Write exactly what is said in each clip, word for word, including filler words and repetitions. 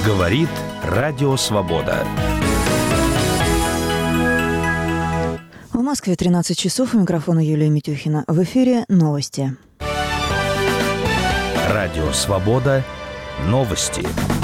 Говорит Радио Свобода. В Москве тринадцать часов. У микрофона Юлия Митюхина. В эфире новости. Радио Свобода. Новости.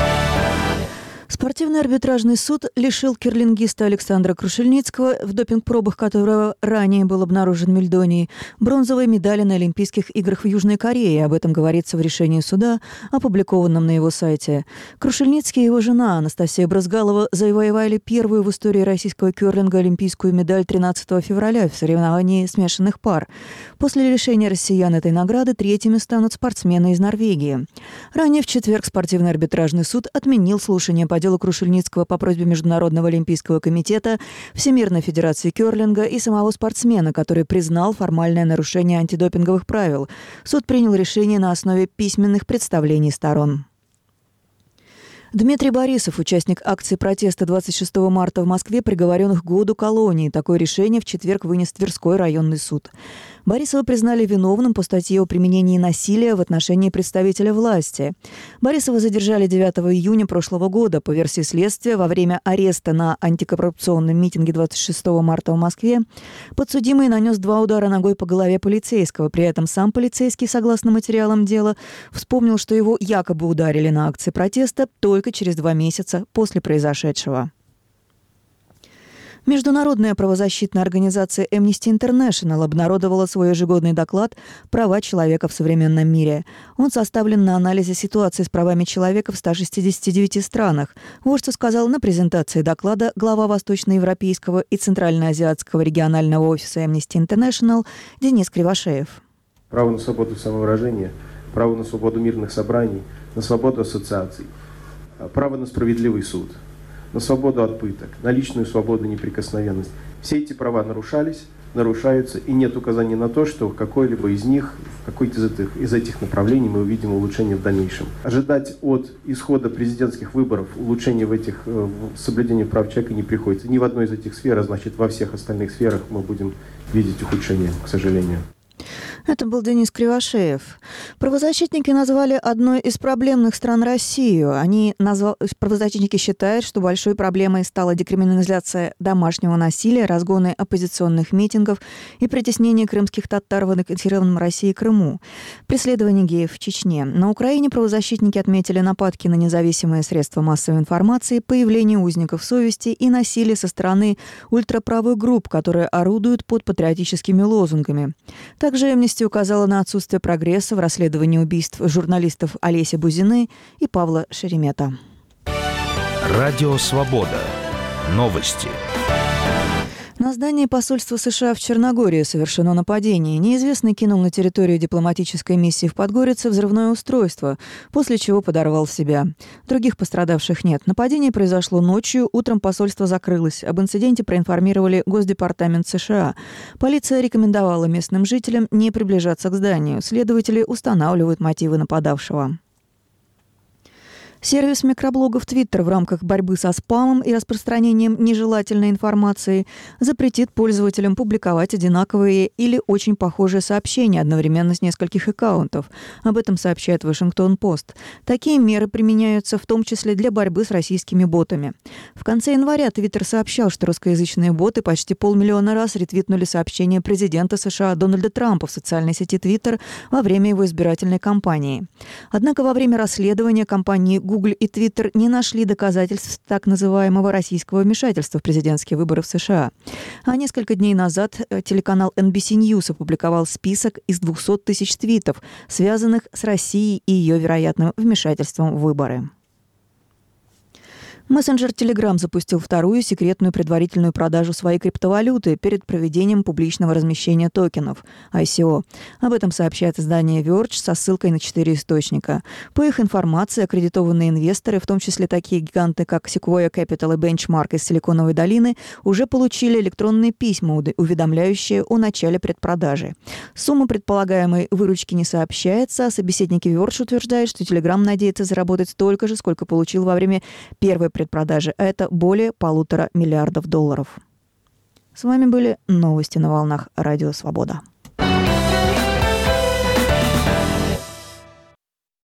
Спортивный арбитражный суд лишил керлингиста Александра Крушельницкого, в допинг-пробах которого ранее был обнаружен мельдоний, бронзовой медали на Олимпийских играх в Южной Корее. Об этом говорится в решении суда, опубликованном на его сайте. Крушельницкий и его жена Анастасия Брызгалова завоевали первую в истории российского керлинга олимпийскую медаль тринадцатого февраля в соревновании смешанных пар. После лишения россиян этой награды третьими станут спортсмены из Норвегии. Ранее в четверг спортивный арбитражный суд отменил слушание по делу Крушельницкого по просьбе Международного олимпийского комитета, Всемирной федерации керлинга и самого спортсмена, который признал формальное нарушение антидопинговых правил. Суд принял решение на основе письменных представлений сторон. Дмитрий Борисов, участник акции протеста двадцать шестого марта в Москве, приговорен к году колонии. Такое решение в четверг вынес Тверской районный суд. Борисова признали виновным по статье о применении насилия в отношении представителя власти. Борисова задержали девятого июня прошлого года. По версии следствия, во время ареста на антикоррупционном митинге двадцать шестого марта в Москве подсудимый нанес два удара ногой по голове полицейского. При этом сам полицейский, согласно материалам дела, вспомнил, что его якобы ударили на акции протеста только через два месяца после произошедшего. Международная правозащитная организация Amnesty International обнародовала свой ежегодный доклад «Права человека в современном мире». Он составлен на анализе ситуации с правами человека в ста шестидесяти девяти странах. Вот что сказал на презентации доклада глава Восточноевропейского и Центральноазиатского регионального офиса Amnesty International Денис Кривошеев. Право на свободу самовыражения, право на свободу мирных собраний, на свободу ассоциаций, право на справедливый суд, на свободу от пыток, на личную свободу и неприкосновенность. Все эти права нарушались, нарушаются, и нет указаний на то, что какой-либо из них, в какой-то из этих, из этих направлений мы увидим улучшение в дальнейшем. Ожидать от исхода президентских выборов улучшения в этих в соблюдении прав человека не приходится. Ни в одной из этих сфер, а значит во всех остальных сферах мы будем видеть ухудшение, к сожалению. Это был Денис Кривошеев. Правозащитники назвали одной из проблемных стран Россию. Они назвал... Правозащитники считают, что большой проблемой стала декриминализация домашнего насилия, разгоны оппозиционных митингов и притеснение крымских татар в аннексированном России Крыму, преследование геев в Чечне. На Украине правозащитники отметили нападки на независимые средства массовой информации, появление узников совести и насилие со стороны ультраправых групп, которые орудуют под патриотическими лозунгами. Также Amnesty указала на отсутствие прогресса в расследовании убийств журналистов Олеси Бузины и Павла Шеремета. Радио Свобода. Новости. На здание посольства США в Черногории совершено нападение. Неизвестный кинул на территорию дипломатической миссии в Подгорице взрывное устройство, после чего подорвал себя. Других пострадавших нет. Нападение произошло ночью, утром посольство закрылось. Об инциденте проинформировали Госдепартамент США. Полиция рекомендовала местным жителям не приближаться к зданию. Следователи устанавливают мотивы нападавшего. Сервис микроблогов Twitter в рамках борьбы со спамом и распространением нежелательной информации запретит пользователям публиковать одинаковые или очень похожие сообщения одновременно с нескольких аккаунтов. Об этом сообщает Вашингтон-Пост. Такие меры применяются в том числе для борьбы с российскими ботами. В конце января Twitter сообщал, что русскоязычные боты почти полмиллиона раз ретвитнули сообщения президента США Дональда Трампа в социальной сети Twitter во время его избирательной кампании. Однако во время расследования компании Google и Twitter не нашли доказательств так называемого российского вмешательства в президентские выборы в США. А несколько дней назад телеканал эн би си News опубликовал список из двухсот тысяч твитов, связанных с Россией и ее вероятным вмешательством в выборы. Мессенджер Telegram запустил вторую секретную предварительную продажу своей криптовалюты перед проведением публичного размещения токенов ай си о. Об этом сообщает издание Verge со ссылкой на четыре источника. По их информации, аккредитованные инвесторы, в том числе такие гиганты, как Sequoia Capital и Benchmark из Силиконовой долины, уже получили электронные письма, уведомляющие о начале предпродажи. Сумма предполагаемой выручки не сообщается, а собеседники Verge утверждают, что Telegram надеется заработать столько же, сколько получил во время первой предпродажи, а это более полутора миллиардов долларов. С вами были новости на волнах Радио Свобода.